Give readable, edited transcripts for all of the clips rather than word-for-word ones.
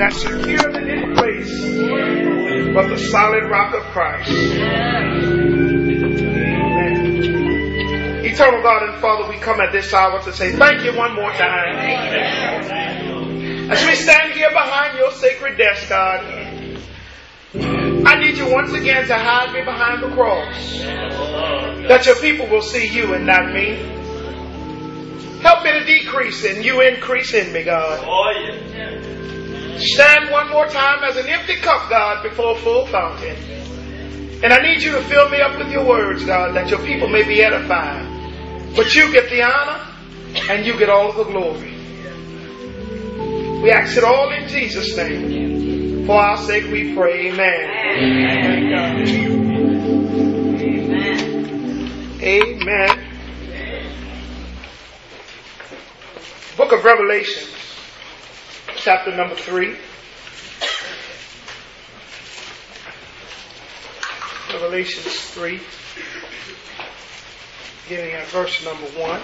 that's secure in any place but the solid rock of Christ. Amen. Eternal God and Father, we come at this hour to say thank you one more time. As we stand here behind your sacred desk, God, I need you once again to hide me behind the cross, that your people will see you and not me. Help me to decrease and you increase in me, God. Stand one more time as an empty cup, God, before a full fountain. And I need you to fill me up with your words, God, that your people may be edified. But you get the honor and you get all of the glory. We ask it all in Jesus' name. For our sake we pray. Amen. Amen. Amen. Book of Revelation, chapter number 3. Revelations 3, beginning at verse number 1.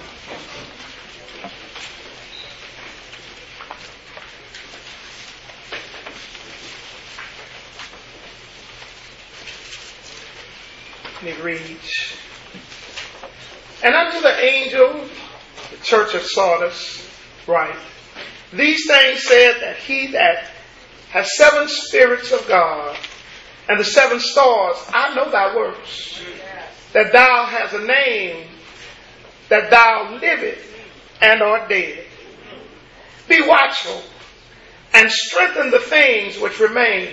And it reads, "And unto the angel, the church of Sardis, write, these things said that he that has 7 spirits of God and the 7 stars, I know thy works, that thou hast a name, that thou livest and art dead. Be watchful and strengthen the things which remain,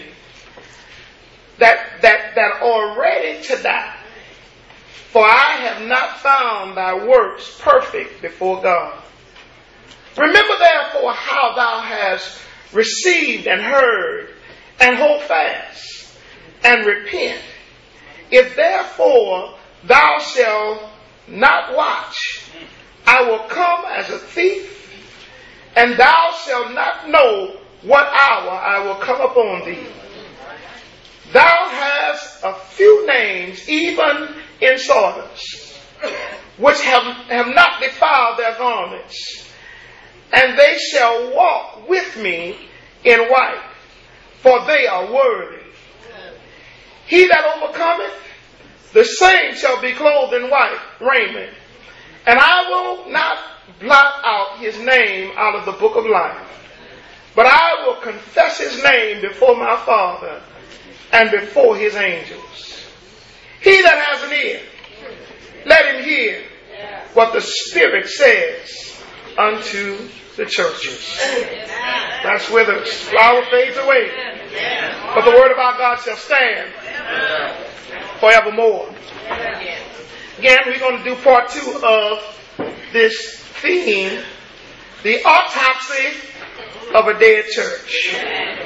that are ready to die. For I have not found thy works perfect before God. Remember therefore how thou hast received and heard, and hold fast, and repent. If therefore thou shalt not watch, I will come as a thief, and thou shalt not know what hour I will come upon thee. Thou hast a few names, even in Sardis, which have not defiled their garments, and they shall walk with me in white, for they are worthy. He that overcometh, the same shall be clothed in white raiment, and I will not blot out his name out of the book of life, but I will confess his name before my Father and before his angels. He that has an ear, let him hear what the Spirit says unto the churches." That's where the flower fades away, but the word of our God shall stand forevermore. Again, we're going to do part 2 of this theme, the autopsy of a dead church.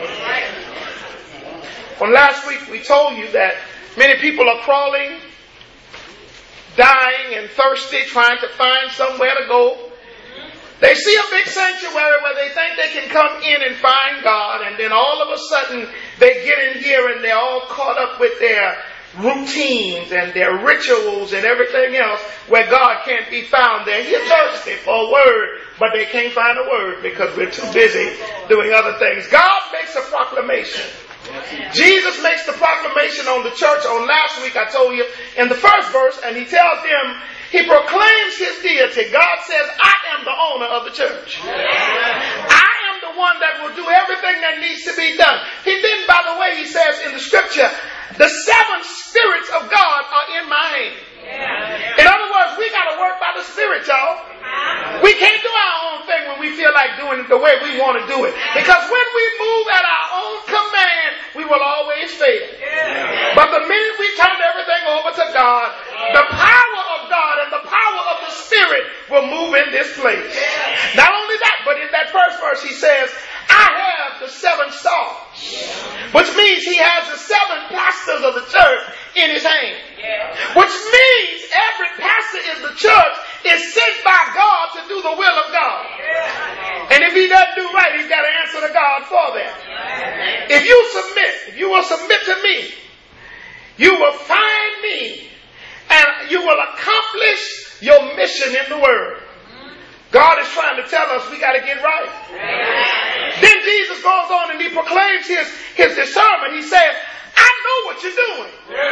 From last week, we told you that many people are crawling, dying and thirsty, trying to find somewhere to go. They see a big sanctuary where they think they can come in and find God, and then all of a sudden they get in here and they're all caught up with their routines and their rituals and everything else where God can't be found. They're here thirsty for a word, but they can't find a word because we're too busy doing other things. God makes a proclamation. Jesus makes the proclamation on the church. On last week I told you in the first verse, and he tells them, he proclaims his deity. God says, I am the owner of the church. I am the one that will do everything that needs to be done. He then, by the way, he says in the scripture, the 7 spirits of God are in my hand. In other words, we got to work by the Spirit, y'all. We can't do our own thing when we feel like doing it the way we want to do it. Because when we move at our own command, we will always fail. But the minute we turn everything over to God, the power of God and the power of the Spirit will move in this place. Not only that, but in that first verse he says, I have the 7 stars, which means he has the 7 pastors of the church in his hand. Which means every pastor in the church is sent by God to do the will of God. And if he doesn't do right, he's got to answer to God for that. If you will submit to me, you will find me, and you will accomplish your mission in the world. God is trying to tell us we got to get right. Then Jesus goes on and he proclaims his discernment. He says, I know what you're doing.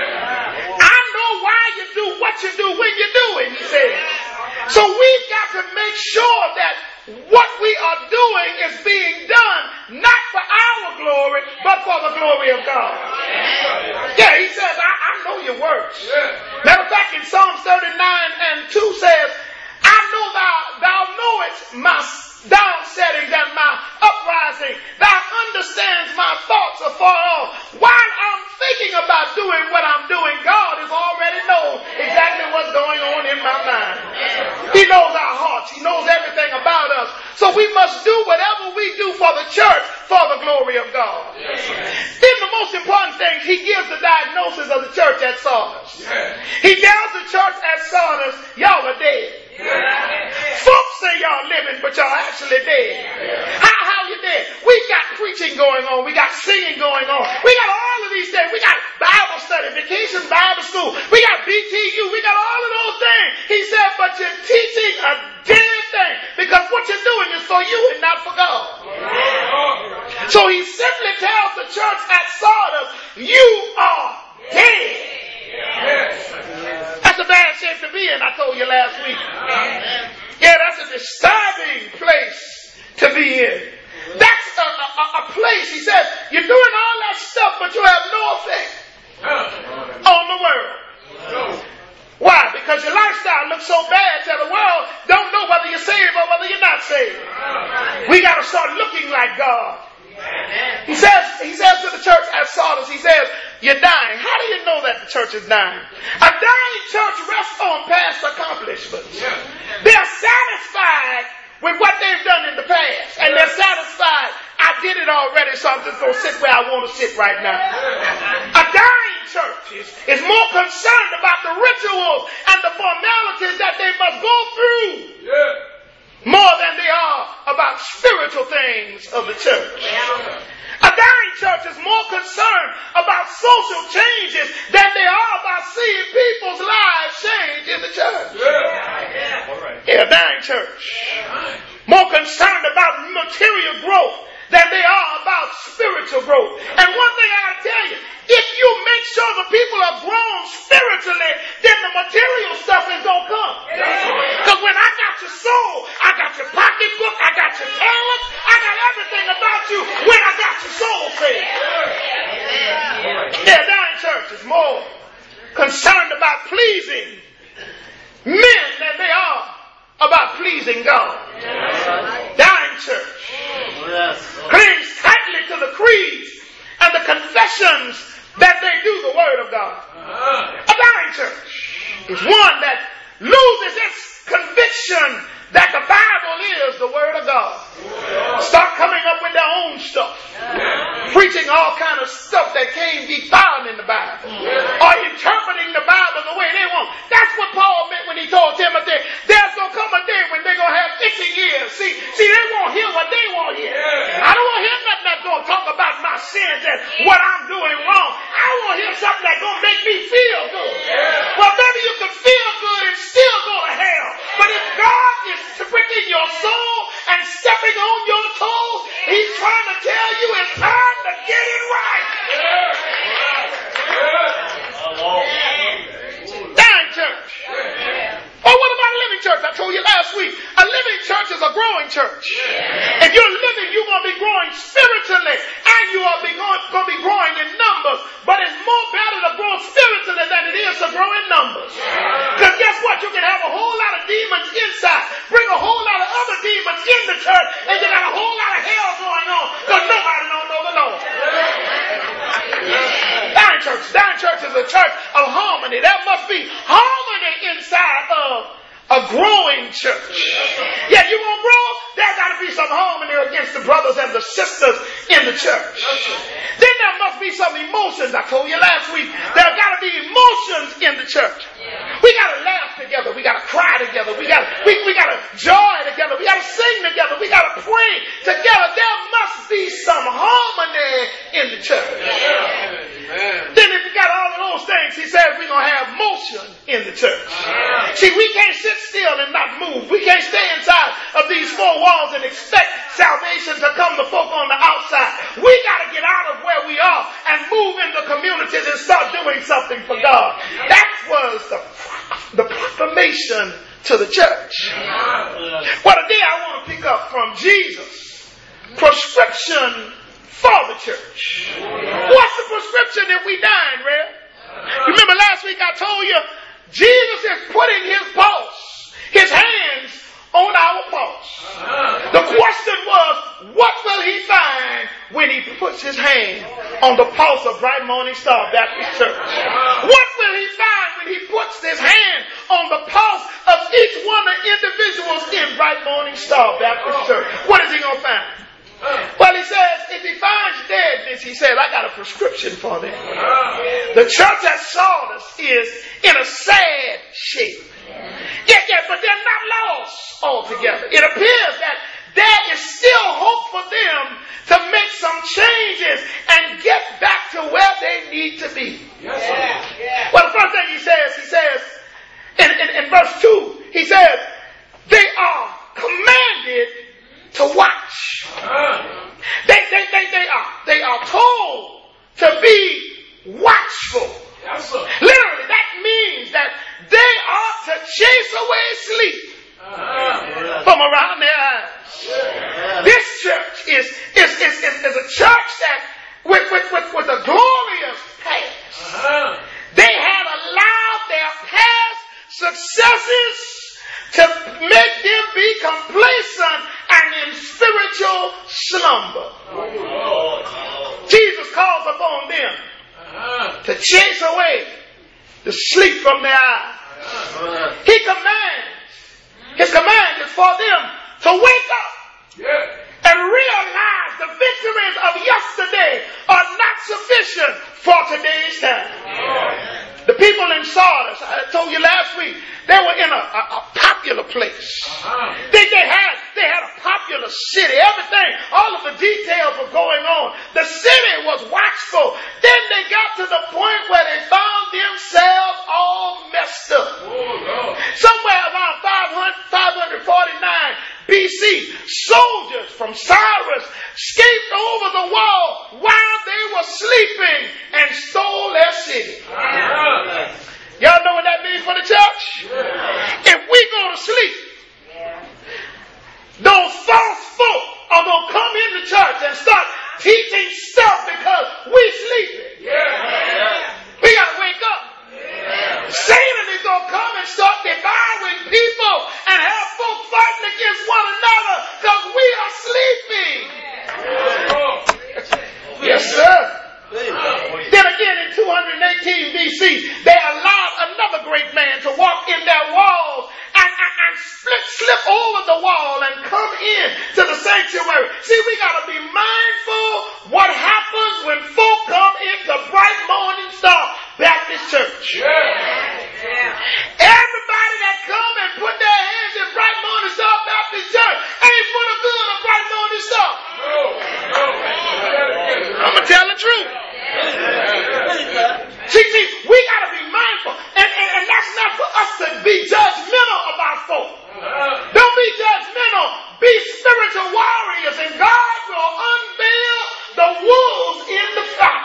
I know why you do what you do when you do it, he says. So we've got to make sure that what we are doing is being done not for our glory, but for the glory of God. Yeah, he says, I know your works. Matter of fact, in Psalms 39 and 2 says, I know thou knowest my down settings and my uprising. Thou understands my thoughts afar off. While I'm thinking about doing what I'm doing, God has already known exactly what's going on in my mind. He knows our hearts. He knows everything about us. So we must do whatever we do for the church for the glory of God. Then the most important thing, he gives the diagnosis of the church at Sardis. He tells the church at Sardis, y'all are dead. Folks say y'all living, but y'all actually dead. How you dead? We got preaching going on. We got singing going on. We got all of these things. We got Bible study, vacation Bible school. We got BTU. We got all of those things. He said, but you're teaching a dead thing because what you're doing is for you and not for God. So he simply tells the church at Sardis, you are dead. That's a bad shape to be in, I told you last week. Yeah, that's a disturbing place to be in. That's a place, he says, you're doing all that stuff, but you have no effect on the world. Why? Because your lifestyle looks so bad that the world don't know whether you're saved or whether you're not saved. We got to start looking like God. He says to the church at Sardis, he says, you're dying. How do you know that the church is dying? A dying church rests on past accomplishments. They're satisfied with what they've done in the past. And they're satisfied, I did it already, so I'm just going to sit where I want to sit right now. A dying church is more concerned about the rituals and the formalities that they must go through. More than they are about spiritual things of the church. A dying church is more concerned about social changes than they are about seeing people's lives change in the church. Yeah, a dying church. More concerned about material growth than they are about spiritual growth. And one thing I gotta tell you, if you make sure the people are grown spiritually, then the material stuff is gonna come. Because when I got your soul, I got your pocketbook, I got your talent, I got everything about you when I got your soul saved. Yeah, dying church is more concerned about pleasing men than they are about pleasing God. Dying church clings tightly to the creeds and the confessions that they do the word of God. A dying church is one that loses its conviction that the Bible is the word of God. Start coming up with their own stuff. Preaching all kind of stuff that can't be found in the Bible. Or interpreting the Bible the way they want. That's what Paul meant when he told Timothy, there's going to come a day when they're going to have itching ears. See, they won't hear what they want to hear. I don't want to hear nothing that's going to talk about my sins and what I'm doing wrong. I want to hear something that's going to make me feel good. Well, maybe you can feel good and still go to hell. But if God is pricking your soul and stepping on your toes, he's trying to tell you it's time to get it right. Dying church. Oh, what about a living church? I told you last week, a living church is a growing church. If you're living, you're going to be growing spiritually and you are going to be growing in numbers. But it's more better to grow spiritually than it is to grow in numbers. Because guess what? You can have a whole lot of demons inside, bring a whole lot of other demons in the church, and you got a whole lot of hell going on because nobody don't know the Lord. Dying church is a church of harmony. There must be harmony inside of a growing church. Yeah, you want to grow? There's got to be some harmony against the brothers and the sisters in the church. Then there must be some emotions. I told you last week, there got to be emotions in the church. We got to laugh together. We got to cry together. We got to joy together. We got to sing together. We got to pray together. There must be some harmony in the church. Then if you got all of those things, things, he says we're going to have motion in the church. See, we can't sit still and not move. We can't stay inside of these four walls and expect salvation to come to folk on the outside. We got to get out of where we are and move into communities and start doing something for God. That was the proclamation to the church. Well, today I want to pick up from Jesus' prescription for the church. What's the prescription if we dying, Red? Remember last week I told you Jesus is putting his pulse, his hands on our pulse. The question was, what will he find when he puts his hand on the pulse of Bright Morning Star Baptist Church? What will he find when he puts his hand on the pulse of each one of the individuals in Bright Morning Star Baptist Church? What is he going to find? Well, he says, if he finds deadness, he says, I got a prescription for them. The church at Sardis is in a sad shape. Yeah, but they're not lost altogether. It appears that there is still hope for them to make some changes and get back to where they need to be. Well, the first thing he says in verse 2, he says, they are commanded to watch. They are told to be watchful. Literally, that means that they ought to chase away sleep from around their eyes. This church is a church that with a glorious past. They had allowed their past successes to make them be complacent and in spiritual slumber. Jesus calls upon them to chase away the sleep from their eyes. He commands. His command is for them to wake up and realize the victories of yesterday are not sufficient for today's time. The people in Sardis, I told you last week, they were in a popular place. They had a popular city. Everything, all of the details were going on. The city was watchful. Then they got to the point where they found themselves all messed up. Somewhere around 549 BC, soldiers from Cyrus escaped over the wall while they were sleeping and stole their city. Y'all know what that means for the church? If we go to sleep, those false folk are going to come into church and start teaching stuff because we sleeping. We got to wake up. Satan is going to come and start devouring people and have folk fighting against one another because we are sleeping. Yes, sir. Then again in 218 BC, they allowed another great man to walk in their walls and slip over the wall and come in to the sanctuary. See, we got to be mindful what happens when folk come into Bright Morning Star Baptist Church. Everybody that come and put their hands in Bright Morning Star Baptist Church ain't for the good of Bright Morning Star. I'm going to tell the truth. See, we got to be mindful. And that's not for us to be judgmental about folk. Don't be judgmental. Be spiritual warriors, and God will unveil the wolves in the flock.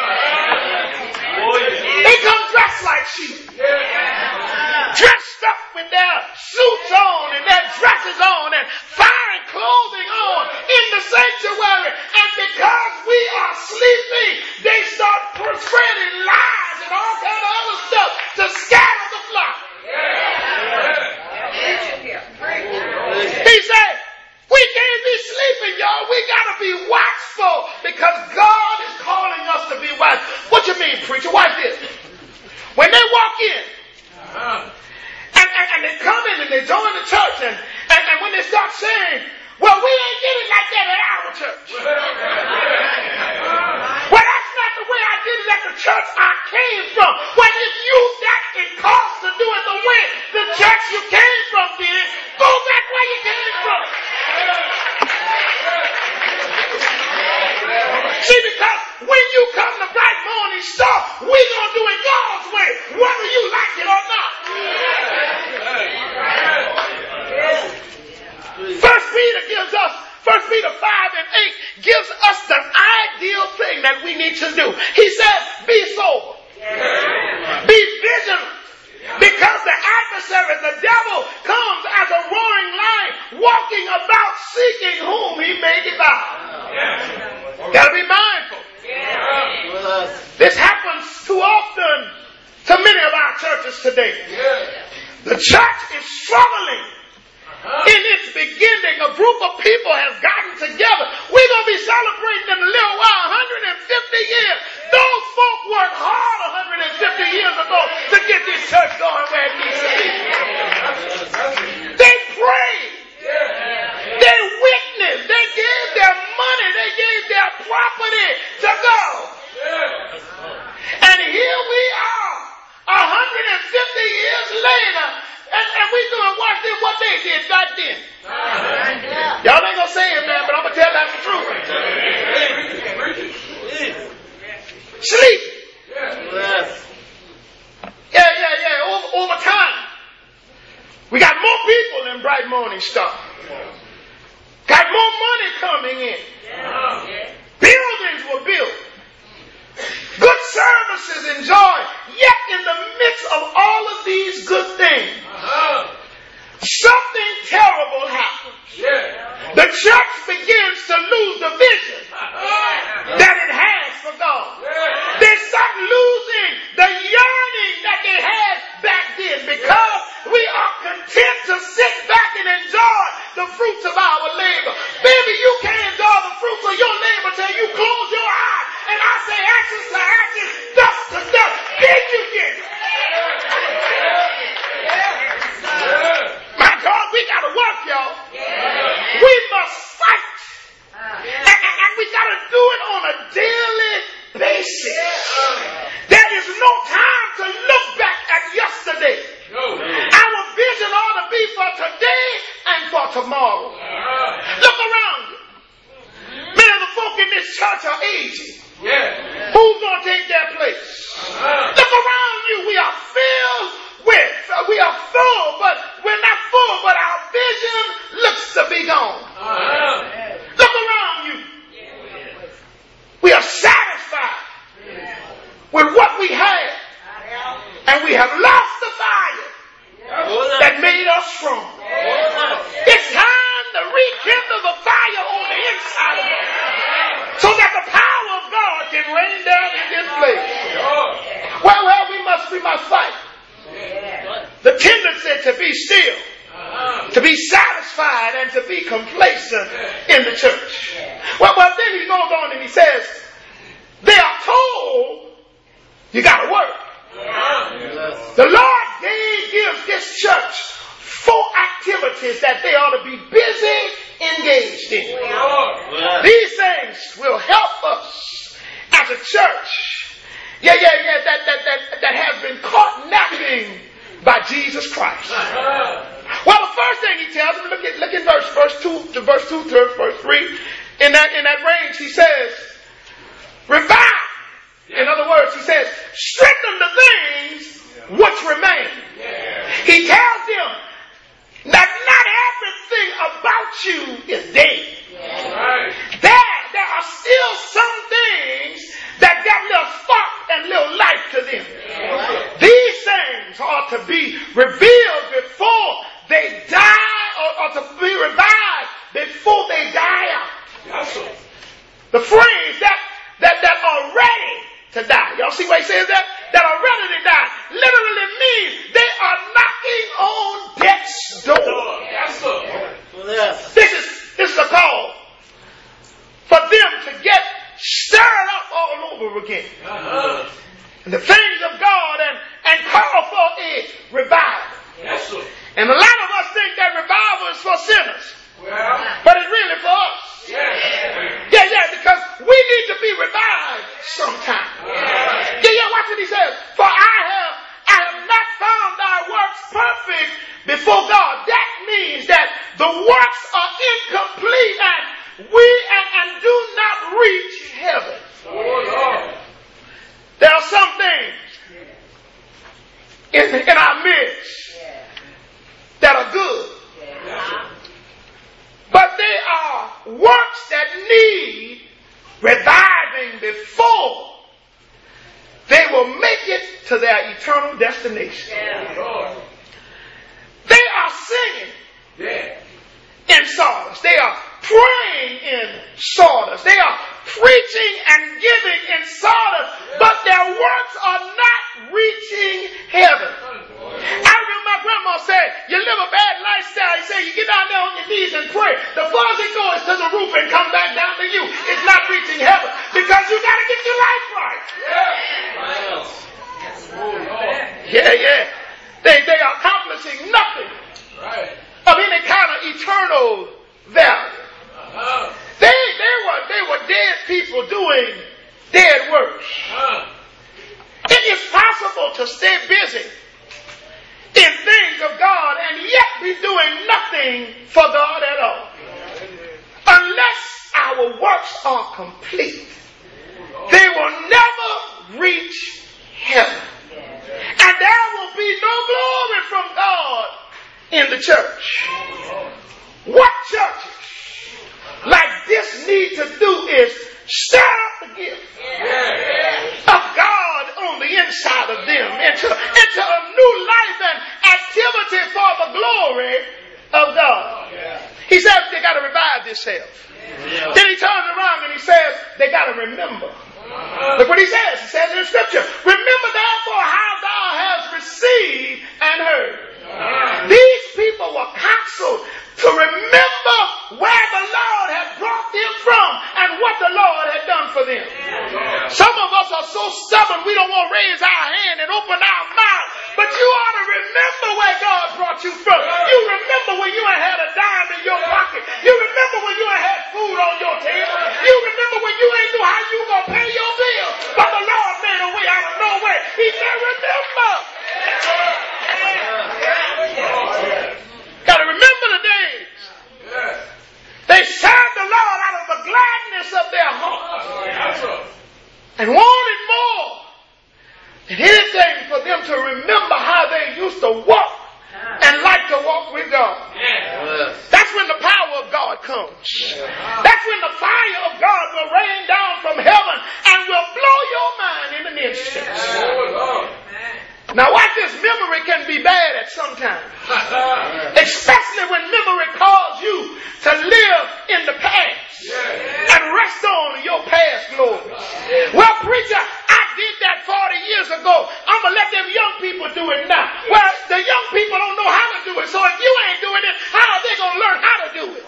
They come dressed like sheep. Dressed up with their suits on and their dresses on and fine clothing on in the sanctuary. And because we are sleeping, they start spreading lies and all kind of other stuff to scatter the flock. He said, we can't be sleeping, y'all. We got to be watchful because God is calling us to be watchful. What you mean, preacher? Watch this. When they walk in, and they come in and they join the church, and when they start saying, well, we ain't getting like that at our church. Well, that's not the way I did it at the church I came from. Well, if you that it costs to do it the way the church you came from did, go back where you came from. See, because when you come to Bright Morning Star, we're going to do it God's way. thing that we need to do. He said, be sober. Be vigilant. Because the adversary, the devil, comes as a roaring lion, walking about seeking whom he may devour. Got to be mindful. This happens too often to many of our churches today. The church is struggling. In its beginning, a group of people has gotten together. We're going to be celebrating in a little while 150 years. Those folk worked hard 150 years ago to get this church going where it needs to be. They prayed. They witnessed. They gave their money. They gave their property to God. And here we are 150 years later. And we doing what they did back then. Y'all ain't gonna say it, man, but I'm gonna tell that's the truth. Sleep. Yeah. Over time, we got more people in Bright Morning Star. Got more money coming in. Buildings were built. Good services enjoyed. Yet in the midst of all of these good things, something terrible happens. The church begins to lose the vision that it has for God. They start losing the yearning that they had back then because we are content to sit back and enjoy the fruits of our labor. Baby, you can't enjoy the fruits of your labor till you close your eyes. And I say ashes to ashes, dust to dust. Then you get it. My God, we got to work, y'all. We must fight. And we got to do it on a daily basis. There is no time to look back at yesterday. Our vision ought to be for today and for tomorrow. Look around you. Many of the folk in this church are aging. Who's going to take their place? Look around you. We are full, but we're not full, but our vision looks to be gone. Look around you. We are satisfied with what we had, and we have lost the fire that made us strong. It's time to rekindle the fire on the inside of us so that the power of God can rain down in this place. Well, we must fight. The tendency to be still, to be satisfied, and to be complacent in the church. Well, then he goes on and he says, they are told you got to work. The Lord gives this church 4 activities that they ought to be busy engaged in. These things will help us as a church. That has been caught napping by Jesus Christ. Well, the first thing he tells them, look at verse 2 to verse 3. In that range, he says, revive. In other words, he says, strengthen the things which remain. He tells them that not everything about you is dead. There are still some things that got little spark and little life to them. These things are to be revealed before they die, or to be revived before they die out. The phrase that are ready to die. Y'all see what he says that? That are ready to die literally means they are knocking on death's door. This is a call for them to get stirred up all over again. And the things of God and call for a revival. And a lot of us think that revival is for sinners. But it's really for us. Because we need to be revived sometime. Watch what he says. For I have not found thy works perfect before God. That means that the works are incomplete and do not reach heaven. There are some things in our midst that are good. But they are works that need reviving before will make it to their eternal destination. Yeah. They are singing in Sardis. They are praying in Sardis. They are preaching and giving in Sardis, but their works are not reaching heaven. I remember my grandma said, you live a bad lifestyle. He said, you get down there on your knees and pray. The farthest it goes to the roof and come back down to you. It's not reaching heaven because you got to get your life right. Yeah. They are accomplishing nothing of any kind of eternal value. They were dead people doing dead works. It is possible to stay busy in things of God and yet be doing nothing for God at all. Unless our works are complete, they will never reach heaven. And there will be no glory from God in the church. What churches like this need to do is stir up the gift of God on the inside of them into a new life and activity for the glory of God. He says they got to revive themselves. Then he turns around and he says they got to remember. Look what he says. He says in the scripture, remember therefore how thou hast received and heard. These people were counseled to remember where the Lord had brought them from and what the Lord had done for them. Some of us are so stubborn we don't want to raise our hand and open our mouth. But you ought to remember where God brought you from. You remember when you ain't had a dime in your pocket. You remember when you ain't had food on your table. You remember when you ain't knew how you were going to pay your bill. But the Lord made a way out of nowhere. He said, remember. Got to remember the days. They served the Lord out of the gladness of their heart and wanted more than anything for them to remember how they used to walk and like to walk with God. That's when the power of God comes. That's when the fire of God will rain down from heaven and will blow your mind in an instant. Now watch this, memory can be bad at some time. Especially when memory calls you to live in the past and rest on your past glory. Well, preacher, I did that 40 years ago. I'm going to let them young people do it now. Well, the young people don't know how to do it. So if you ain't doing it, how are they going to learn how to do it?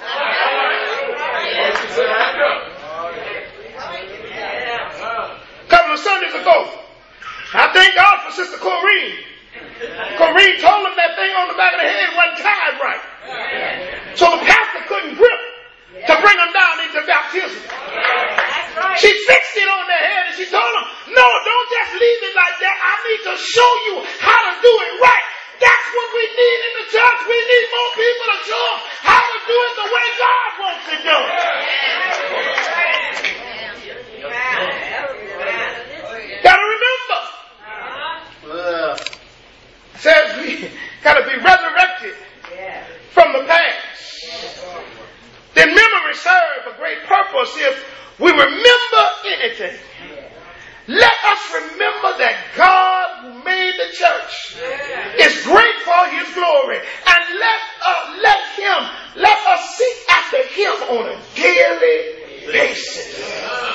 A couple of Sundays ago, I thank God for Sister Corrine. Corrine told him that thing on the back of the head wasn't tied right. So the pastor couldn't grip to bring them down into baptism. She fixed it on their head and she told them, no, don't just leave it like that. I need to show you how to do it right. That's what we need in the church. We need more people to show them how to do it the way God wants it done. Gotta remember. Says we gotta be resurrected from the past. Then memory serves a great purpose if we remember anything. Let us remember that God who made the church is great for his glory. And let us seek after him on a daily basis.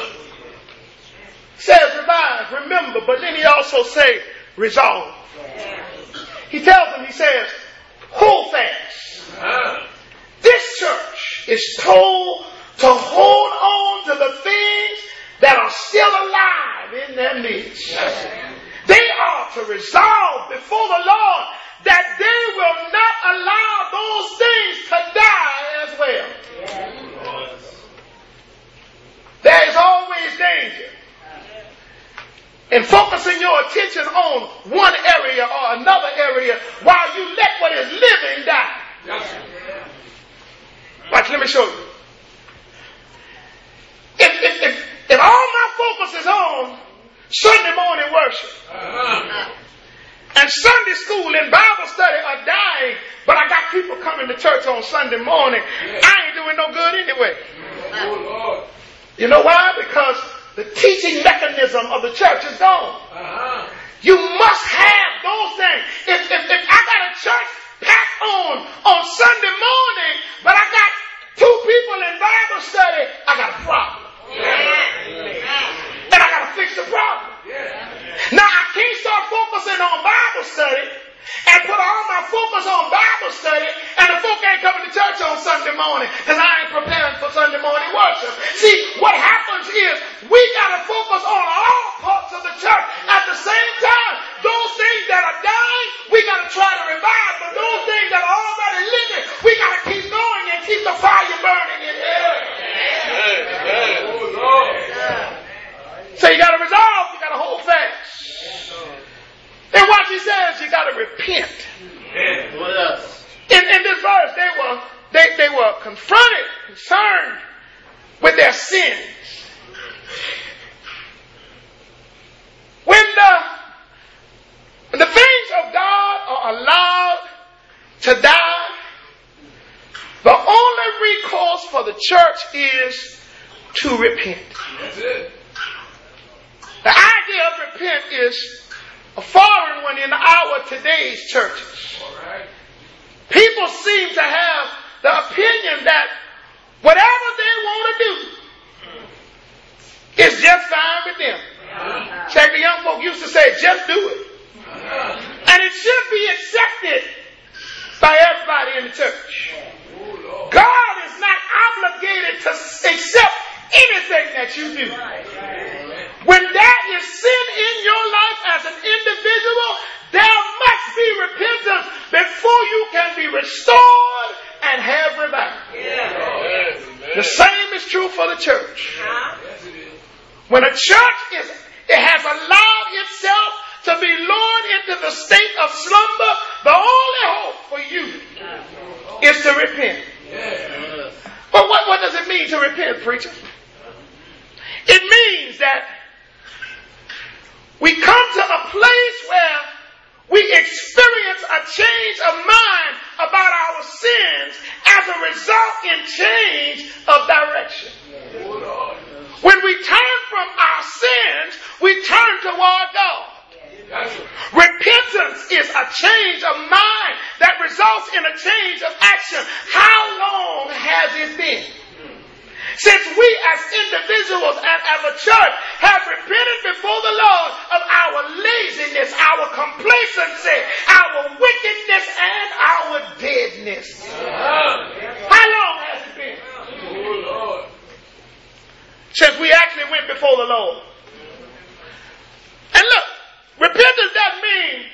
Says revive, remember, but then he also says resolve. He tells them, he says, hold fast. This church is told to hold on to the things that are still alive in their midst. They are to resolve before the Lord that they will not allow those things to die as well. There is always danger in focusing your attention on one area or another area while you let what is living die. Watch, let me show you. If all my focus is on Sunday morning worship and Sunday school and Bible study are dying, but I got people coming to church on Sunday morning, I ain't doing no good anyway. You know why? Because the teaching mechanism of the church is gone. You must have those things. If I got a church packed on Sunday morning, but I got 2 people in Bible study, I got a problem. And I got to fix the problem. Now, I can't start focusing on Bible study and put all my focus on Bible study, and the folk ain't coming to church on Sunday morning because I ain't preparing for Sunday morning worship. See, what happens is we got to focus on all parts of the church at the same time. Those things that are dying, we got to try to revive, but those things that are already living, we got to keep going and keep the fire burning in here. So you got to resolve, you got to hold fast. And what he says, you got to repent. What else? In this verse, they were confronted, concerned with their sins. When the things of God are allowed to die, the only recourse for the church is to repent. That's it. The idea of repent is a foreign one in our today's churches. Right. People seem to have the opinion that whatever they want to do is just fine with them. Check, the young folk used to say, just do it. And it should be accepted by everybody in the church. God is not obligated to accept anything that you do. When there is sin in your life as an individual, there must be repentance before you can be restored and have revival. The same is true for the church. When a church has allowed itself to be lured into the state of slumber, the only hope for you is to repent. But what does it mean to repent, preacher? It means that we come to a place where we experience a change of mind about our sins as a result in change of direction. When we turn from our sins, we turn toward God. Repentance is a change of mind that results in a change of action. How long has it been since we as individuals and as a church have repented before the Lord of our laziness, our complacency, our wickedness, and our deadness? How long has it been since we actually went before the Lord? And look, repentance doesn't mean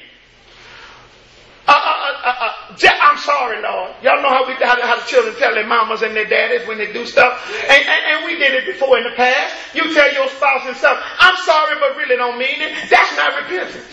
I'm sorry, Lord. Y'all know how the children tell their mamas and their daddies when they do stuff. And we did it before in the past. You tell your spouse and stuff, I'm sorry, but really don't mean it. That's not repentance.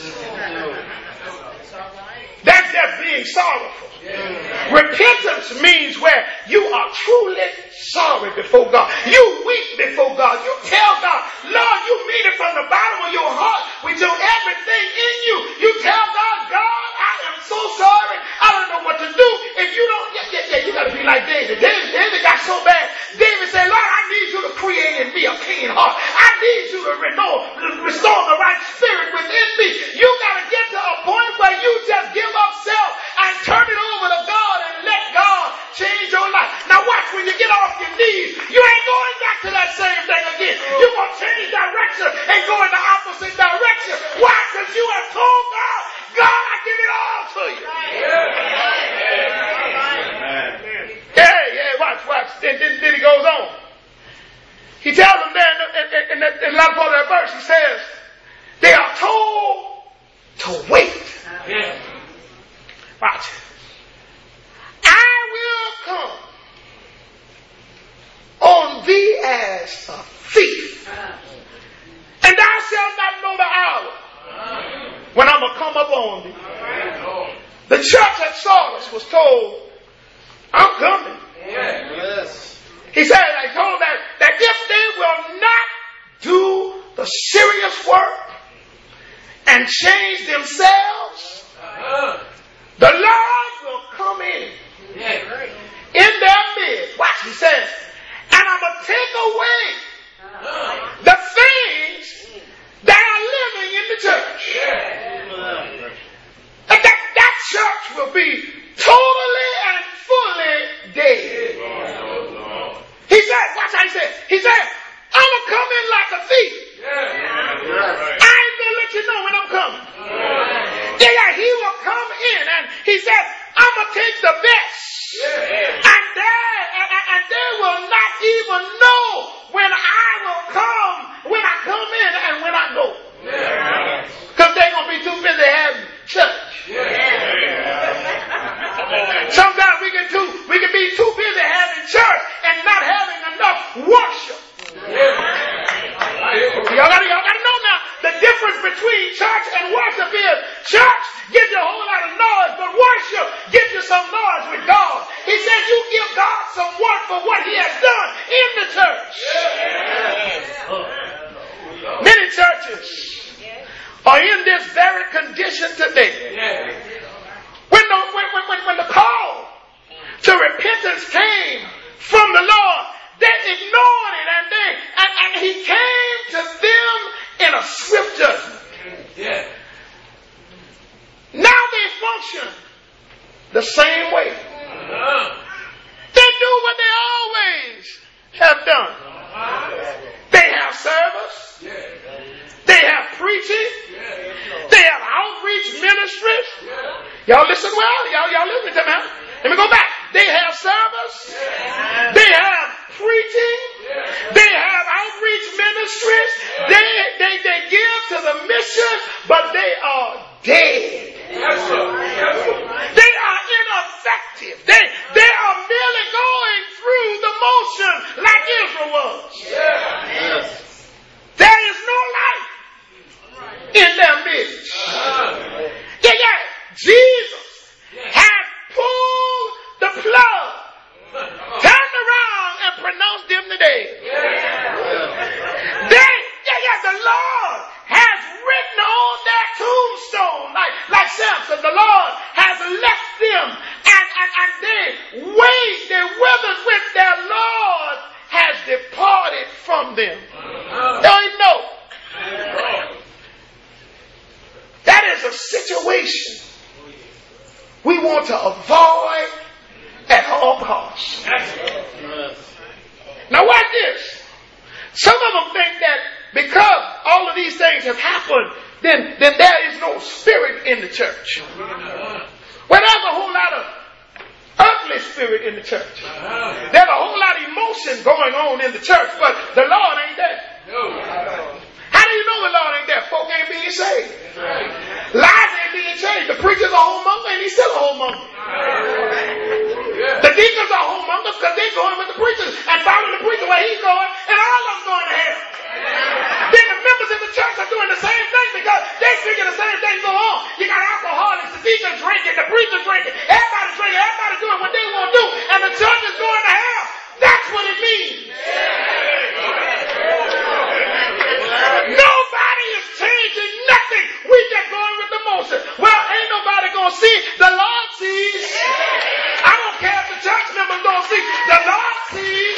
That's just being sorrowful. Repentance means where you are truly sorry before God. You weep before God. You tell God, Lord, you mean it from the bottom of your heart with your everything in you. You tell God, God, I am so sorry. I don't know what to do. If you don't, you got to be like David. David got so bad. David said, Lord, I need you to create in me a clean heart. I need you to restore the right spirit within me. You got to get to a point where you just give up self and turn it over to God and let God change your life. Now watch, when you get off your knees, you ain't going back to that same thing again. You're going to change direction and go in the opposite direction. Why? Because you have told God, God, I give it all to you. Yeah, watch. Then he goes on. He tells them there in the latter part of that verse, he says, they are told to wait. Watch. I will come on thee as a thief, and thou shalt not know the hour when I'm going to come up on thee. The church at Sardis was told, I'm coming. Yes. He said, I told that if they will not do the serious work and change themselves, the Lord will come in their midst. Watch, he says, and I'm going to take away the things that are living in the church. is church, give you a whole lot of noise, but worship, give you some noise with God. He said you give God some work for what he has done in the church. Many churches are in this very condition today. When the call to repentance came from the Lord, they ignored it, and he came to them in a swift judgment. Now they function the same way. They do what they always have done. They have service. They have preaching. They have outreach ministries. Y'all listen well? Y'all listen to me? Let me go back. They have service. They have preaching. They have outreach ministries. They give to the mission, but they are dead. They are ineffective. They are merely going through the motion like Israel was. There is no life in their midst. Jesus had pulled the plug, turned around, and pronounced them the dead. The Lord has written on their tombstone, like Samson. The Lord has left them, and they withered with their Lord has departed from them. Don't you know? That is a situation we want to avoid at all costs. Now watch this. Some of them think that because all of these things have happened, then there is no spirit in the church. Well, there's a whole lot of earthly spirit in the church. There's a whole lot of emotion going on in the church, but the Lord ain't there. How do you know the Lord ain't there? Folk ain't being saved. Lives ain't being changed. The preacher's a homemonger and he's still a homemonger. The deacons are homemongers because they're going with the preachers and following the preacher where he's going, and all of them going to hell. Then the members in the church are doing the same thing because they figure the same thing go on. You got alcoholics, the deacons drinking, the preacher drinking, everybody drinking, everybody doing what they want to do, and the church is going to hell. That's what it means. Nobody is changing nothing. We just going with the motion. Well, ain't nobody going to see. The Lord sees. I don't care if the church members don't see. The Lord sees.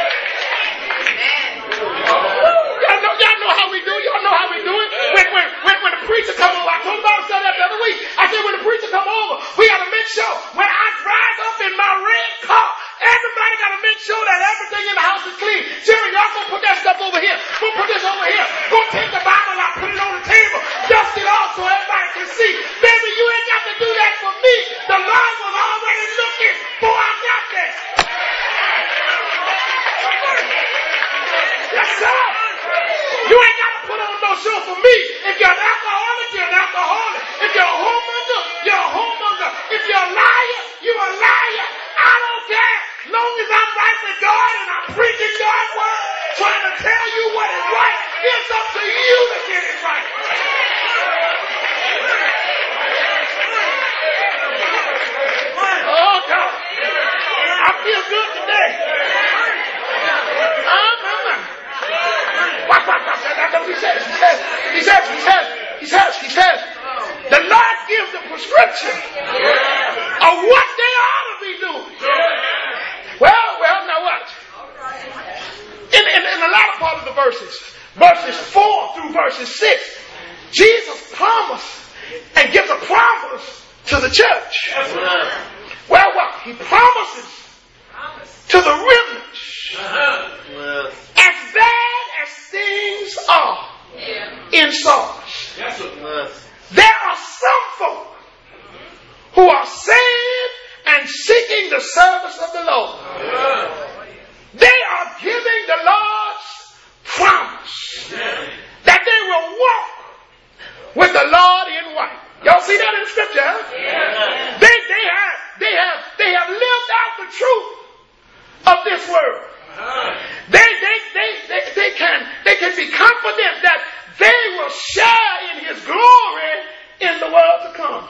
Y'all know how we do. Y'all know how we do it. When the preacher come over, I told Bible study that the other week. I said when the preacher come over, we got to make sure when I drive up in my red car, everybody got to make sure that everything in the house is clean. Jerry, y'all go put that stuff over here. Go put this over here. Go take the Bible and put it on the table. Dust it off so everybody can see. Baby, you ain't got to do that for me. The Lord was already looking before I got there. Yes, sir. You ain't got to put on no show for me. If you're an alcoholic, you're an alcoholic. If you're a homemonger, you're a homemonger. If you're a liar, you're a liar. I don't care. As long as I'm right with God and I'm preaching God's word, trying to tell you what is right, it's up to you to get it right. Oh, God. I feel good today. That's what he says, the Lord gives the prescription of what they ought to be doing. Well, now what? In the latter part of the verses 4 through verses 6, Jesus promised and gives a promise to the church. Well, what? He promises to the remnant, as bad as things are in Sardis, there are some folk who are saved and seeking the service of the Lord. They are giving the Lord's promise that they will walk with the Lord in white. Y'all see that in Scripture? Huh? They have lived out the truth of this word. They can be confident come.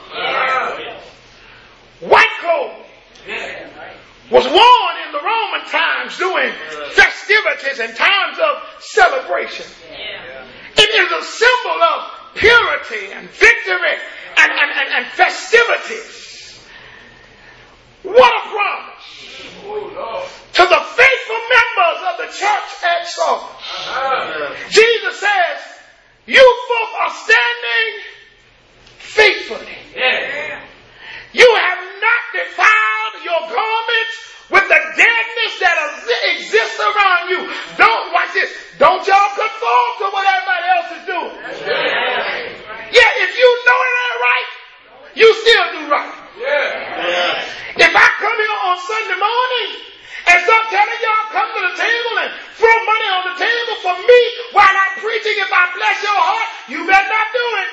White clothing was worn in the Roman times during festivities and times of celebration. It is a symbol of purity and victory and festivities. What a promise to the faithful members of the church at Sardis. Jesus says, you folk are standing faithfully. You have not defiled your garments with the deadness that exists around you. Don't watch this. Don't y'all conform to what everybody else is doing. Yeah, if you know it ain't right, you still do right. If I come here on Sunday morning and start telling y'all come to the table and throw money on the table for me while I'm preaching, if I bless your heart, you better not do it.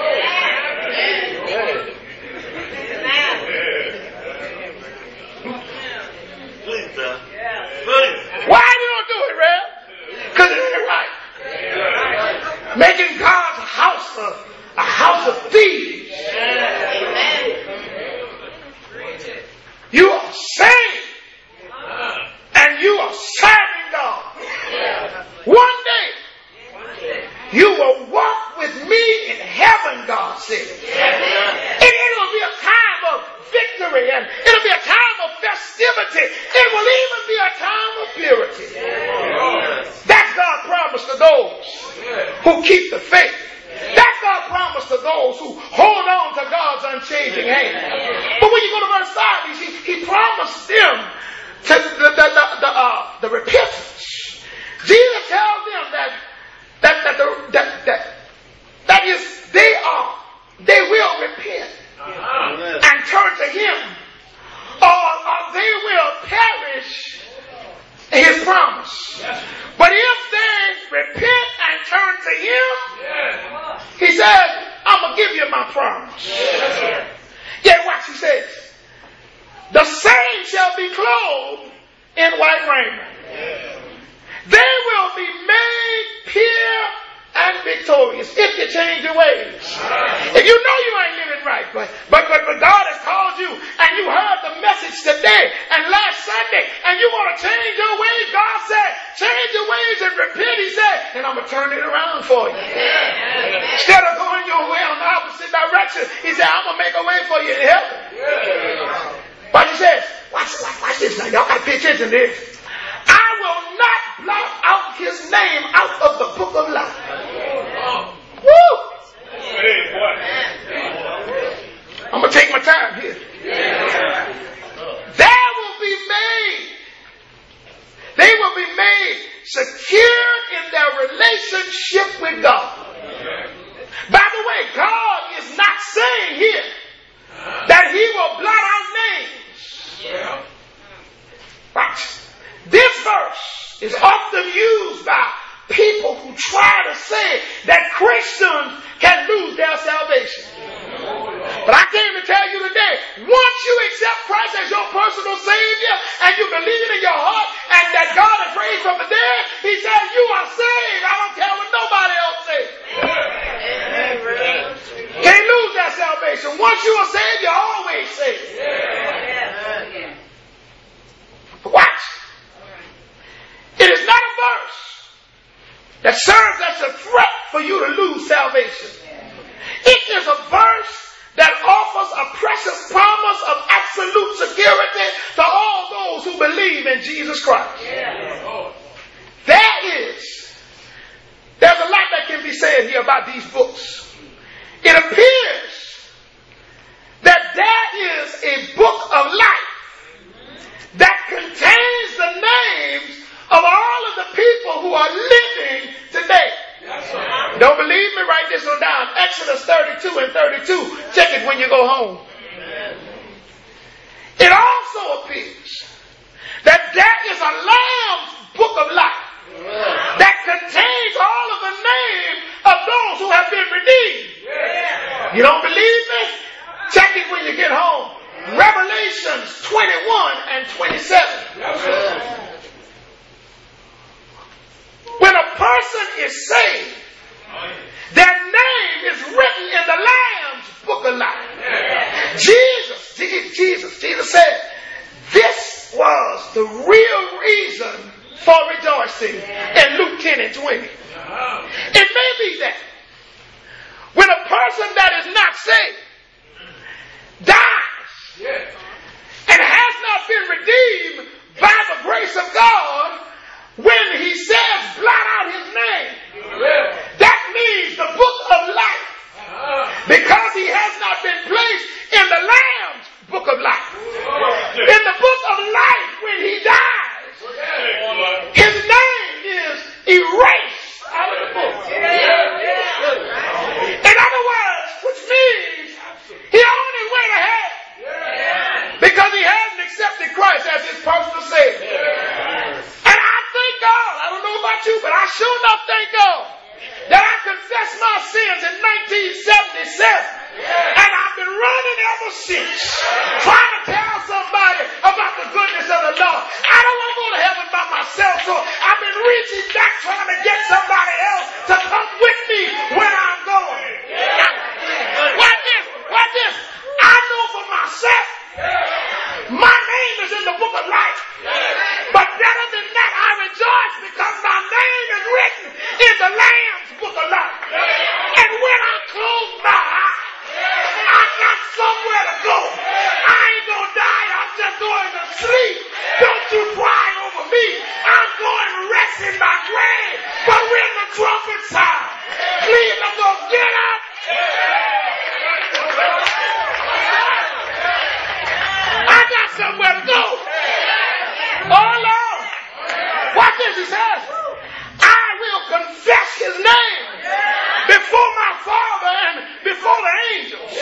Why you don't do it, Rev? Because it ain't right. Making God's house a house of thieves. You are saved and you are serving God. One day you will walk with me in heaven, God said. It'll be a time of victory and it'll be a time of festivity. It will even be a time of purity. That's God's promise to those who keep the faith. That's God's promise to those who hold on to God's unchanging hand. But when you go to verse 5, he promised them to the repentance. Jesus tells them that is they will repent and turn to Him, or they will perish. His promise. But if they repent and turn to Him, He says, I'm going to give you my promise. Yeah, watch, He says, the same shall be clothed in white raiment. They will be made pure and victorious if you change your ways. If you know you ain't living right, but God has called you and you heard the message today and last Sunday and you want to change your ways, God said, change your ways and repent, He said, and I'm going to turn it around for you. Instead of going your way on the opposite direction, He said, I'm going to make a way for you in heaven. But He says, watch this now. Y'all got to pay attention to this. I will not blot out His name out of the book of life. Woo! I'm going to take my time here. They will be made secure in their relationship with God. By the way, God is not saying here that He will blot out names. Watch. This verse is often used by people who try to say that Christians can lose their salvation. But I came to tell you today, once you accept Christ as your personal Savior and you believe it in your heart and that God is raised from the dead, He says you are saved. I don't care what nobody else says. Can't lose that salvation. Once you are saved, you're always saved. Watch. It is not a verse that serves as a threat for you to lose salvation. It is a verse that offers a precious promise of absolute security to all those who believe in Jesus Christ. There's a lot that can be said here about these books. It appears that there is a book of life that contains the names of all of the people who are living today. Don't believe me? Write this one down. Exodus 32 and 32. Check it when you go home. It also appears that there is a Lamb's book of life that contains all of the names of those who have been redeemed. You don't believe me? Check it when you get home. Revelations 21 and 27. When a person is saved, their name is written in the Lamb's book of life. Because he has not been placed in the Lamb's book of life. In the book of life, when he dies, his name is erased out of the book. In other words, which means he only went ahead because he hadn't accepted Christ as his personal Savior. And I thank God, I don't know about you, but I sure enough thank God that I confessed my sins in 1977. And I've been running ever since, trying to tell somebody about the goodness of the Lord. I don't want to go to heaven by myself, so I've been reaching back trying to get somebody else to come with me when I'm going. What this? I know for myself, my name is in the book of life. But better than that, I rejoice because my name is written in the Lamb's book of life. And when I close my eyes, I got somewhere to go. I ain't gonna die. I'm just going to sleep. Don't you cry over me. I'm going to rest in my grave. But when the trumpet sounds, please, I'm gonna get up. I got somewhere to go. Oh Lord. Watch this. He says, I will confess his name before my Father and before the angels.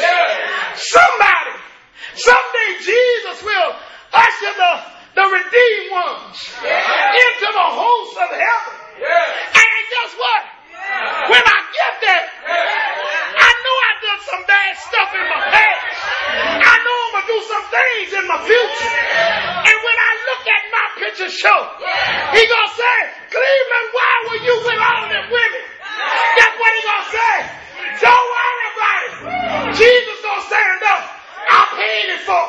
Someday Jesus will usher the redeemed ones into the host of heaven. And guess what? When I get there, I know I've done some bad stuff in my past. I know I'm going to do some things in my future. And when I look at my picture show, he going to say, Cleveland, why were you with all them women? That's what he going to say. Don't worry about it. Jesus going to stand up. I paid it for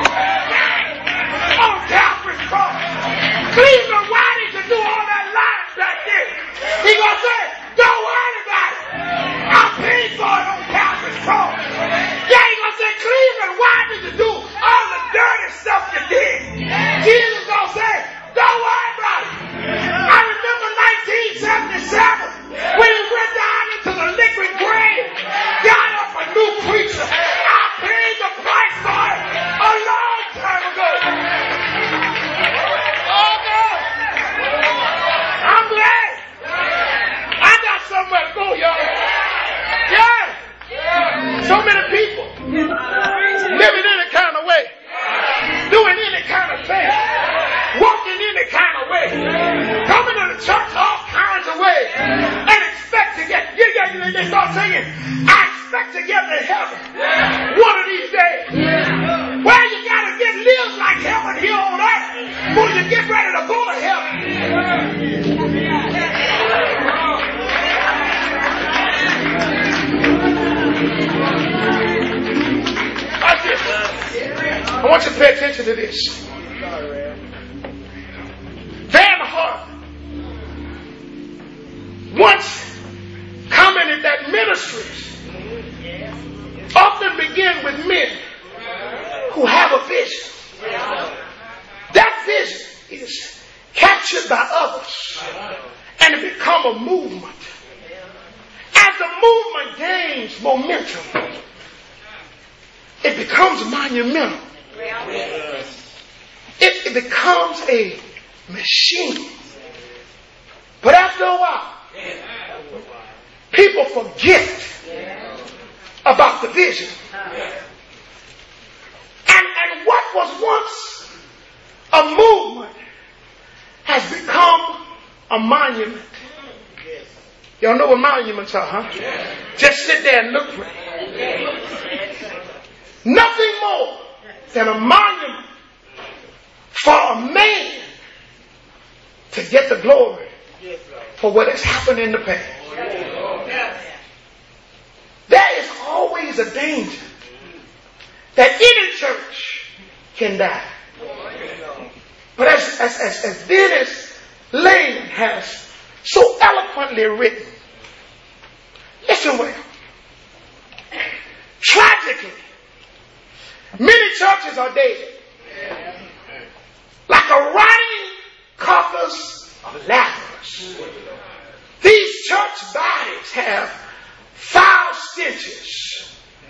on Calvary's cross. Cleveland, why did you do all that lying back there? He going to say, don't worry about it. I paid for it on Calvary's cross. Yeah, he going to say, Cleveland, why did you do all the dirty stuff you did? Jesus going to say, don't worry about it. I remember 1977 when he went down into the liquid grave, got up a new creature. I paid the price for it a long time ago. Oh God, I'm glad. I got somewhere to go, y'all. Yeah. So many people living any kind of way, doing any kind of thing, walking any kind of way, coming to the church all kinds of ways, and expect to get, they start singing, I expect to get to heaven one of these days. Well, you got to live like heaven here on earth before you get ready to go to heaven. Watch this. I want you to pay attention to this. Van Hart once commented that ministries often begin with men who have a vision. That vision is captured by others and it becomes a movement. As the movement gains momentum, it becomes monumental. It becomes a machine. But after a while, people forget about the vision. And what was once a movement has become a monument. Y'all know what monuments are, huh? Just sit there and look pretty. Nothing more than a monument for a man to get the glory for what has happened in the past. There is always a danger that any church can die. But as Dennis Lane has so eloquently written, listen well. Tragically, many churches are dead. Like a rotting carcass of Lazarus. These church bodies have foul stenches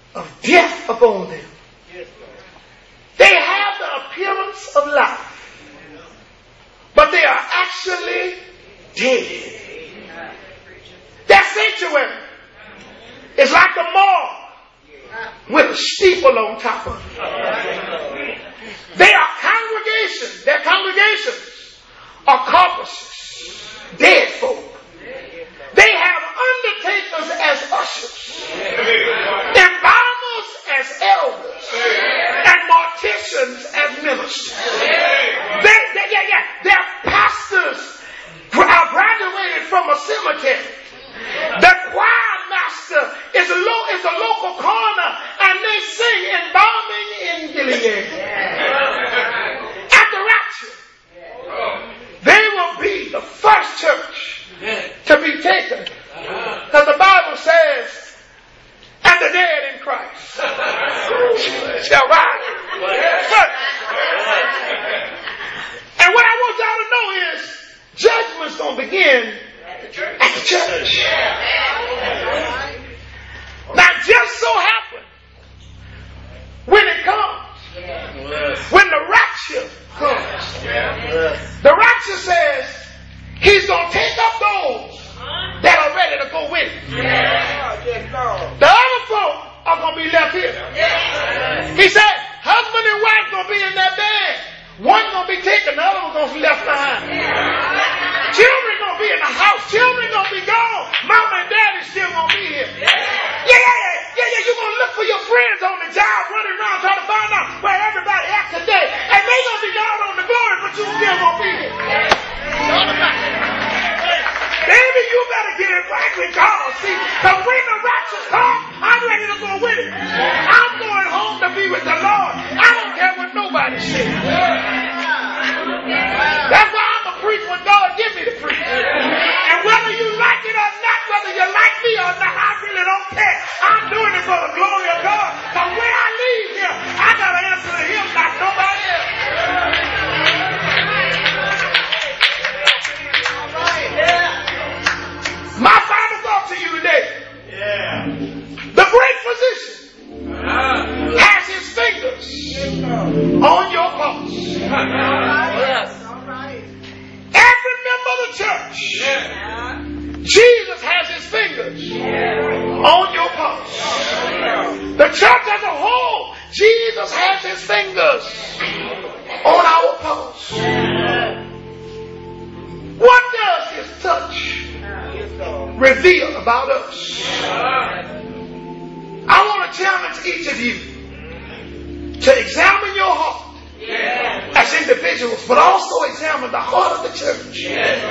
of death upon them. They have the appearance of life, but they are actually dead. Their sanctuary is like a morgue with a steeple on top of it. They are congregations. Their congregations are corpuses, dead folk. They have undertakers as ushers, embalmers as elders, and morticians as ministers. Their pastors are graduated from a cemetery. The choir master is a local corner, and they sing embalming in Gilead. At the rapture, they will be the first church to be taken. Because the Bible says, and the dead in Christ shall rise first. And what I want y'all to know is, judgment's going to begin at the church. Now, just so happen, when it comes, when the rapture comes, the rapture says he's going to take up those that are ready to go with him. The other folk are going to be left here. He said, husband and wife going to be in that bed. One going to be taken, the other one going to be left behind. Children going to be in the house. Children going to be gone. Mama and daddy still going to be here. You're going to look for your friends on the job, running around trying to find out where everybody at today. And they going to be gone on the glory, but you still going to be here. Baby, you better get it right with God. See, because when the rapture comes, I'm ready to go with it. I'm going home to be with the Lord. I don't care what nobody says. That's why I'm a preach when God give me to preach. And whether you like it or not, whether you like me or not, I really don't care. I'm doing it for the glory of God. Because when I leave here, I got to answer to him, not nobody else. My final thought to you today. The great physician has his fingers on your pulse. Every member of the church, Jesus has his fingers on your pulse. The church as a whole, Jesus has his fingers on our pulse. What does his touch reveal about us? I want to challenge each of you to examine your heart as individuals, but also examine the heart of the church.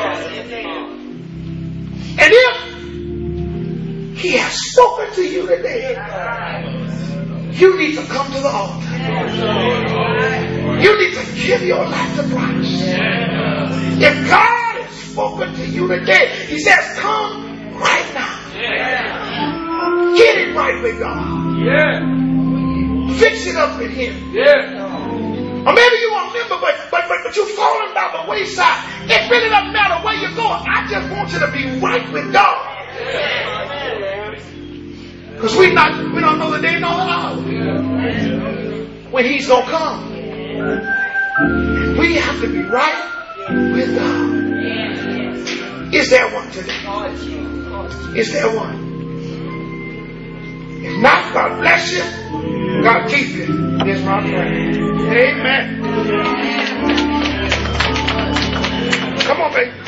And if he has spoken to you today, you need to come to the altar. You need to give your life to Christ. If God has spoken to you today, he says, come right now. Get it right with God. Fix it up with him. Or maybe you are a member, but you're falling by the wayside. It really doesn't matter where you're going. I just want you to be right with God. Because we don't know the day nor the hour when he's going to come. We have to be right with God. Is there one today? Is there one? If not, God bless you. God keep you. Is my prayer. Amen. Come on, baby.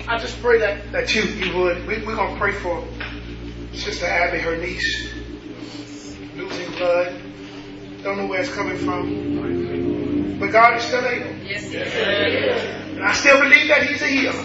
I just pray that you would. We're going to pray for Sister Abby, her niece, losing blood. Don't know where it's coming from. But God is still able. Yes. And I still believe that He's a healer.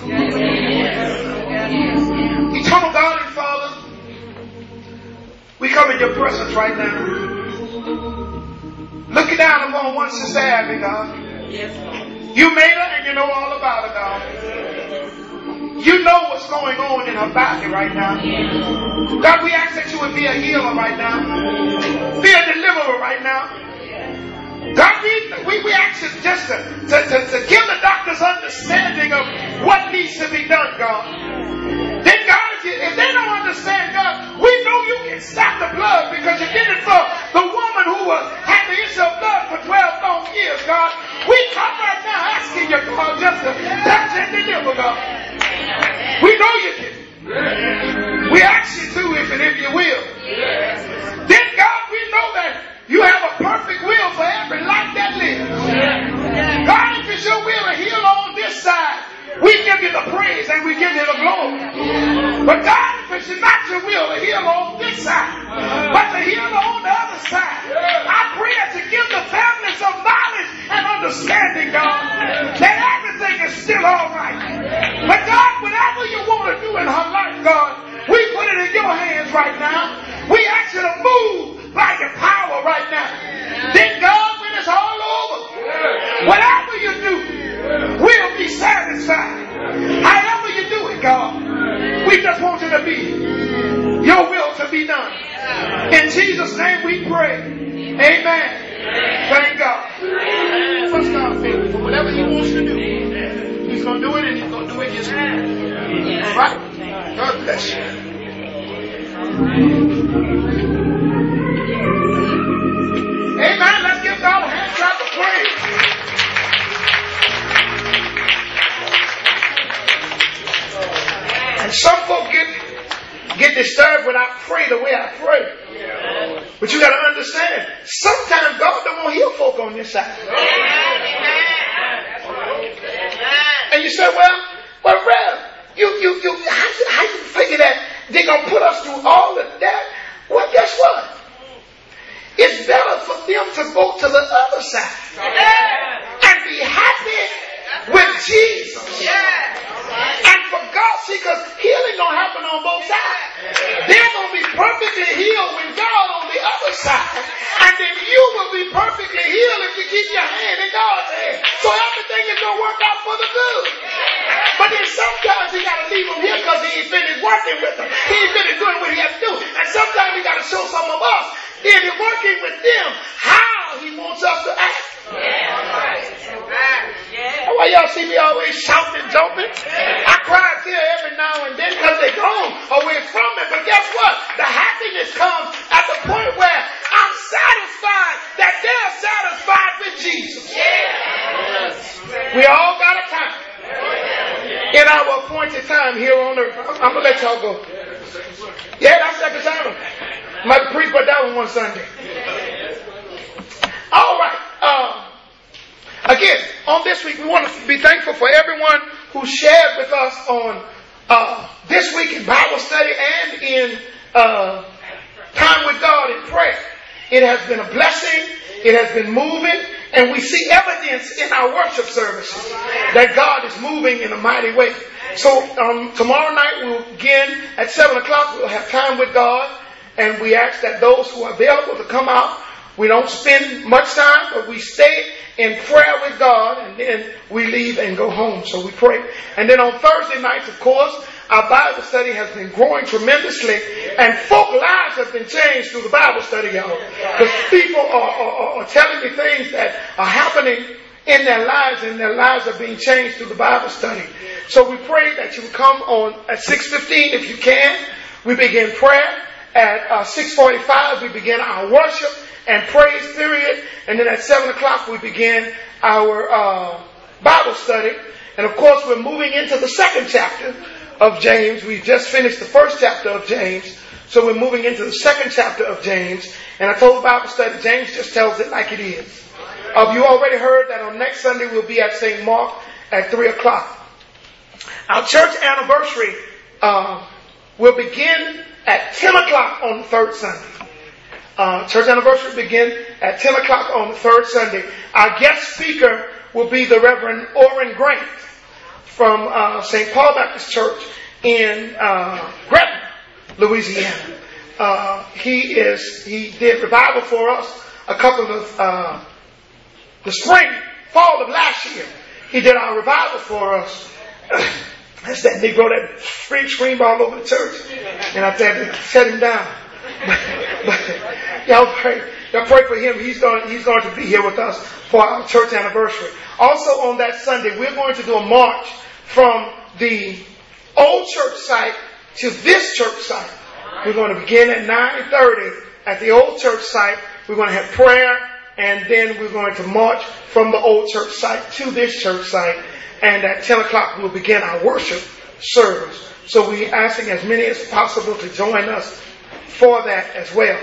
Eternal God and Father, we come in your presence right now. Looking down upon one Sister Abby, God. You made her and you know all about her, God. You know what's going on in her body right now. God, we ask that you would be a healer right now. Be a deliverer right now. God, we ask you just to give the doctors understanding of what needs to be done, God. Then, God, if they don't understand, God, we know you can stop the blood because you did it for the woman who had the issue of blood for 12 long years, God. We come right now asking you, God, just to touch and deliver, God. We know you can. We ask you to if you will. Then, God, we know that you have a perfect will for every life that lives. God, if it's your will to heal on this side, we give you the praise and we give you the glory. But God, if it's not your will to heal on this side, but to heal on the other side, I pray that you give the family some knowledge and understanding, God, that everything is still all right. But God, whatever you want to do in her life, God, we put it in your hands right now. We ask you to move by your power right now. Then God, when it's all over, whatever you do, we'll be satisfied. However you do it, God, we just want you to be your will to be done. In Jesus' name we pray. Amen. Thank God. Trust God for whatever He wants to do. He's going to do it and He's going to do it His way. All right? God bless you. Amen. Let's give God a hand clap of praise. And some folk get disturbed when I pray the way I pray. But you got to understand, sometimes God don't want to heal folk on this side. And you say, well, Rev, how you figure that they're going to put us through all of that? Well, guess what? It's better for them to go to the other side and be happy with Jesus. And for God, see, because healing don't happen on both sides. They're going to be perfectly healed with God on the other side. And then you will be perfectly healed if you keep your hand in God's hand. So everything is going to work out for the good. But then sometimes you got to leave them here because he ain't finished working with them. He ain't finished doing what he has to do. And sometimes we got to show some of us, if he's working with them, how he wants us to act. Why y'all see me always shouting and jumping? I cry a tear every now and then because they're gone away from me. But guess what? The happiness comes at the point where I'm satisfied that they're satisfied with Jesus. We all got a time in our appointed time here on earth. I'm going to let y'all go. Yeah, that's second Sabbath. Might preach about that one Sunday. All right. Again, on this week, we want to be thankful for everyone who shared with us on this week in Bible study and in time with God in prayer. It has been a blessing. It has been moving. And we see evidence in our worship services that God is moving in a mighty way. So tomorrow night, we'll begin at 7 o'clock. We'll have time with God. And we ask that those who are available to come out. We don't spend much time, but we stay in prayer with God, and then we leave and go home. So we pray. And then on Thursday nights, of course, our Bible study has been growing tremendously, and folk lives have been changed through the Bible study, y'all. Because people are telling me things that are happening in their lives, and their lives are being changed through the Bible study. So we pray that you come on at 6:15 if you can. We begin prayer. At 6:45, we begin our worship and praise period. And then at 7 o'clock, we begin our Bible study. And of course, we're moving into the second chapter of James. We just finished the first chapter of James. So we're moving into the second chapter of James. And I told the Bible study, James just tells it like it is. You already heard that on next Sunday, we'll be at St. Mark at 3 o'clock. Our church anniversary will begin at 10 o'clock on the third Sunday. Church anniversary will begin at 10 o'clock on the third Sunday. Our guest speaker will be the Reverend Orrin Grant from St. Paul Baptist Church in Gretna, Louisiana. He did revival for us a couple of the fall of last year. He did our revival for us. That's that Negro that screamed all over the church, and I had to shut him down. But y'all pray for him. He's going to be here with us for our church anniversary. Also on that Sunday, we're going to do a march from the old church site to this church site. We're going to begin at 9:30 at the old church site. We're going to have prayer, and then we're going to march from the old church site to this church site. And at 10 o'clock, we'll begin our worship service. So we're asking as many as possible to join us for that as well.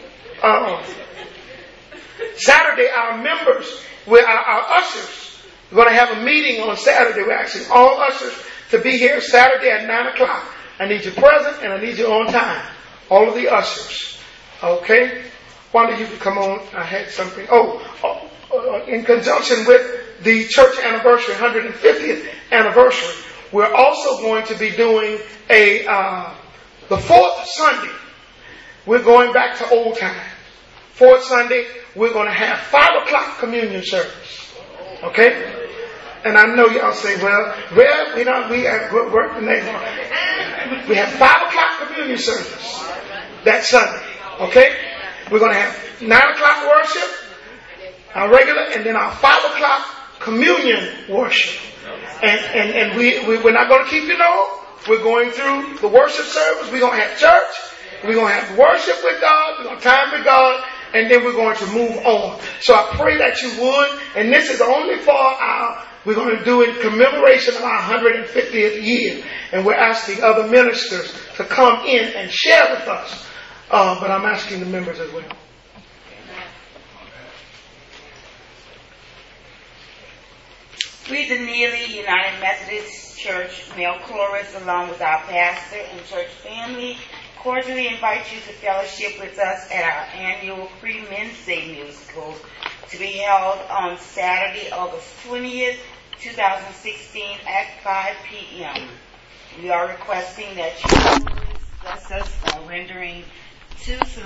Saturday, our members, our ushers, we're going to have a meeting on Saturday. We're asking all ushers to be here Saturday at 9 o'clock. I need you present and I need you on time. All of the ushers. Okay? Why don't you come on? I had something. In conjunction with the church anniversary, 150th anniversary, we're also going to be doing the fourth Sunday. We're going back to old times. Fourth Sunday, we're going to have 5 o'clock communion service. Okay? And I know y'all say, well, we at work the next one. We have 5 o'clock communion service that Sunday. Okay? We're going to have 9 o'clock worship, our regular, and then our 5 o'clock communion worship. And we're not going to keep you long. We're going through the worship service. We're going to have church. We're going to have worship with God. We're going to have time with God. And then we're going to move on. So I pray that you would. And this is only for we're going to do it in commemoration of our 150th year. And we're asking other ministers to come in and share with us. But I'm asking the members as well. We, the Neely United Methodist Church male chorus, along with our pastor and church family, cordially invite you to fellowship with us at our annual Pre-Men's Day musical to be held on Saturday, August 20th, 2016 at 5 p.m. We are requesting that you bless us by rendering 2